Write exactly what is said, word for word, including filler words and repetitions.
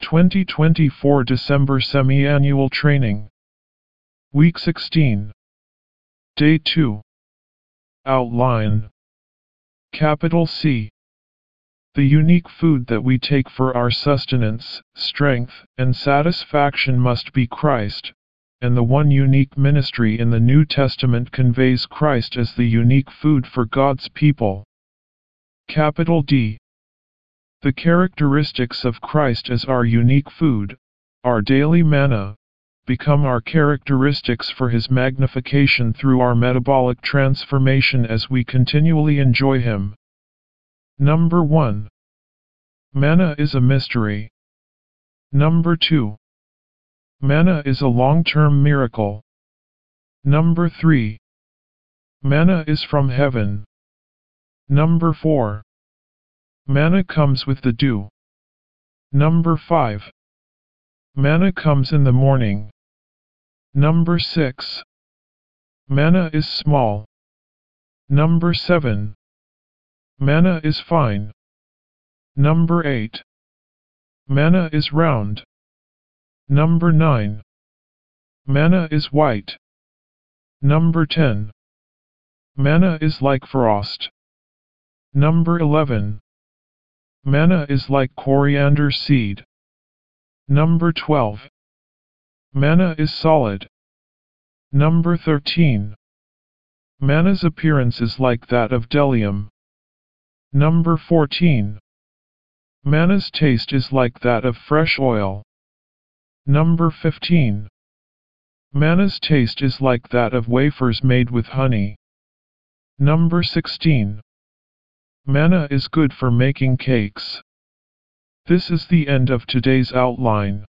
twenty twenty-four December Semi-Annual Training. Week sixteen. Day two. Outline. Capital C. The unique food that we take for our sustenance, strength, and satisfaction must be Christ, and the one unique ministry in the New Testament conveys Christ as the unique food for God's people. Capital D. The characteristics of Christ as our unique food, our daily manna, become our characteristics for His magnification through our metabolic transformation as we continually enjoy Him. Number one. Manna is a mystery. Number two. Manna is a long-term miracle. Number three. Manna is from heaven. Number four. Manna comes with the dew. Number five. Manna comes in the morning. Number six. Manna is small. Number seven. Manna is fine. Number eight. Manna is round. Number nine. Manna is white. Number ten. Manna is like frost. Number eleven. Manna is like coriander seed. Number twelve. Manna is solid. Number thirteen. Manna's appearance is like that of bdellium. Number fourteen. Manna's taste is like that of fresh oil. Number fifteen. Manna's taste is like that of wafers made with honey. Number sixteen. Manna is good for making cakes. This is the end of today's outline.